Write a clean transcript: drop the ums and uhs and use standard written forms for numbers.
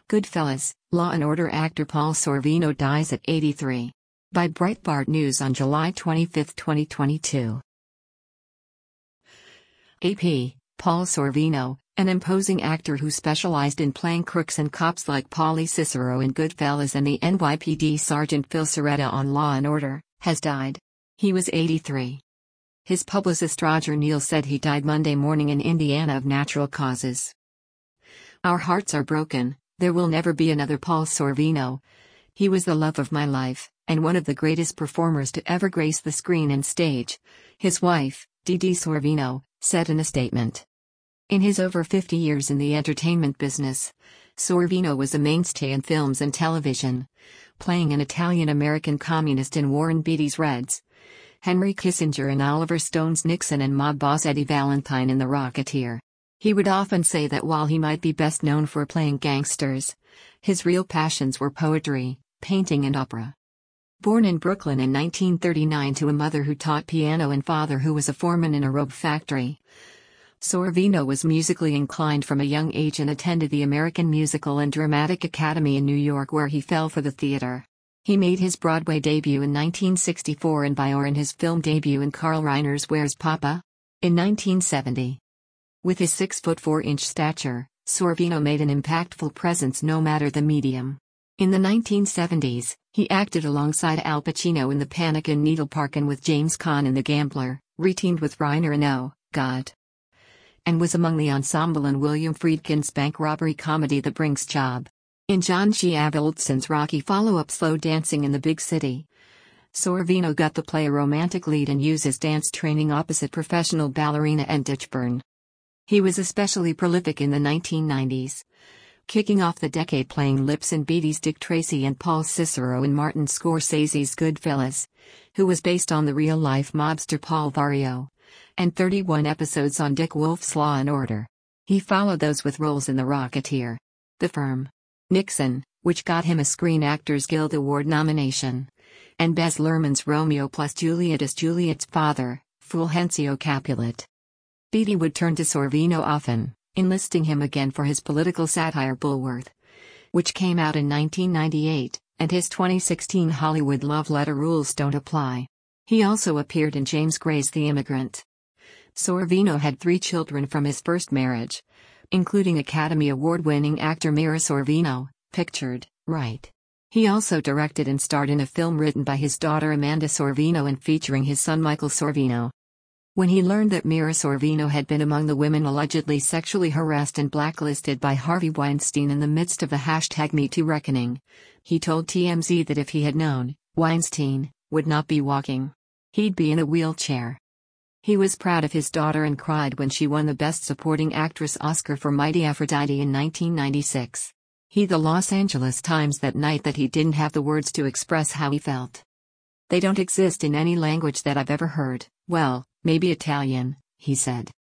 Goodfellas, Law and Order actor Paul Sorvino dies at 83. By Breitbart News on July 25, 2022. AP, Paul Sorvino, an imposing actor who specialized in playing crooks and cops like Paulie Cicero in Goodfellas and the NYPD Sergeant Phil Cerreta on Law and Order, has died. He was 83. His publicist Roger Neal said he died Monday morning in Indiana of natural causes. "Our hearts are broken. There will never be another Paul Sorvino. He was the love of my life, and one of the greatest performers to ever grace the screen and stage," his wife, Dee Dee Sorvino, said in a statement. In his over 50 years in the entertainment business, Sorvino was a mainstay in films and television, playing an Italian-American communist in Warren Beatty's Reds, Henry Kissinger in Oliver Stone's Nixon, and mob boss Eddie Valentine in The Rocketeer. He would often say that while he might be best known for playing gangsters, his real passions were poetry, painting and opera. Born in Brooklyn in 1939 to a mother who taught piano and father who was a foreman in a robe factory, Sorvino was musically inclined from a young age and attended the American Musical and Dramatic Academy in New York, where he fell for the theater. He made his Broadway debut in 1964 in Bior and his film debut in Carl Reiner's Where's Papa? In 1970. With his 6'4" stature, Sorvino made an impactful presence no matter the medium. In the 1970s, he acted alongside Al Pacino in The Panic in Needle Park and with James Caan in The Gambler, reteamed with Reiner in Oh, God! And was among the ensemble in William Friedkin's bank robbery comedy The Brinks Job. In John G. Avildsen's Rocky follow-up Slow Dancing in the Big City, Sorvino got to play a romantic lead and use his dance training opposite professional ballerina Ann Tichburn. He was especially prolific in the 1990s, kicking off the decade playing Lips in Beatty's Dick Tracy and Paul Cicero in Martin Scorsese's Goodfellas, who was based on the real-life mobster Paul Vario, and 31 episodes on Dick Wolf's Law and Order. He followed those with roles in The Rocketeer, The Firm, Nixon, which got him a Screen Actors Guild Award nomination, and Baz Luhrmann's Romeo plus Juliet as Juliet's father, Fulgencio Capulet. Beatty would turn to Sorvino often, enlisting him again for his political satire Bulworth, which came out in 1998, and his 2016 Hollywood love letter Rules Don't Apply. He also appeared in James Gray's The Immigrant. Sorvino had 3 children from his first marriage, including Academy Award-winning actor Mira Sorvino, pictured, right. He also directed and starred in a film written by his daughter Amanda Sorvino and featuring his son Michael Sorvino. When he learned that Mira Sorvino had been among the women allegedly sexually harassed and blacklisted by Harvey Weinstein in the midst of the #MeToo reckoning, he told TMZ that if he had known, Weinstein would not be walking. He'd be in a wheelchair. He was proud of his daughter and cried when she won the Best Supporting Actress Oscar for Mighty Aphrodite in 1996. He told the Los Angeles Times that night that he didn't have the words to express how he felt. "They don't exist in any language that I've ever heard, well, maybe Italian," he said.